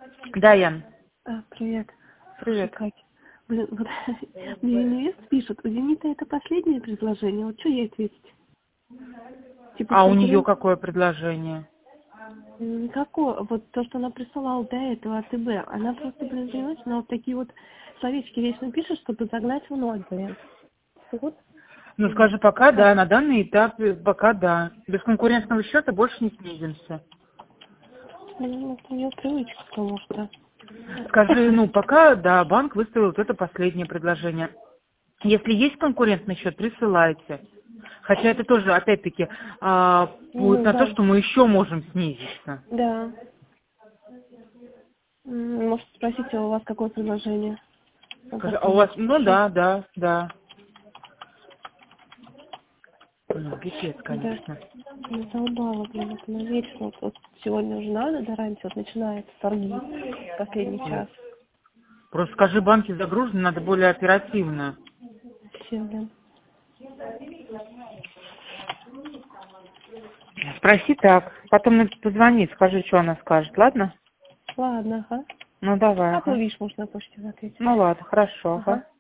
Да, Ян. Привет. Слушай, Привет. Катя, блин, вот мне невеста пишет, у Зенита это последнее предложение, вот что ей ответить? Типа А у нее конкурент... какое предложение? Какое? Вот то, что она присылала до этого АТБ, она просто, блин, понимаешь, она вот такие вот словечки вечно пишет, чтобы загнать в ноль, блин. Вот. Ну, скажи, пока да, на данный этап пока да. Без конкурентного счета больше не снизимся. Ну, это у нее привычка, потому что... Скажи, ну, пока, да, банк выставил вот это последнее предложение. Если есть конкурентный счет, присылайте. Хотя это тоже, опять-таки, будет Ну, на то, да. что мы еще можем снизиться. Да. Может, спросите, у вас какое предложение? Ну, Скажи, как а у вас, думаете, ну хорошо? да. Ну, пипец, Да. конечно. Задолбала, блин, это на вечно. Вот сегодня уже надо, до раньше вот начинается торги, последний час. Просто скажи, банки загружены, надо более оперативно. Все, блин. Спроси так, потом мне позвони, скажи, что она скажет, ладно? Ладно, ага. Ну давай, Как ага. увидишь, можно на почте ответить. Ну ладно, хорошо, ага. Ага.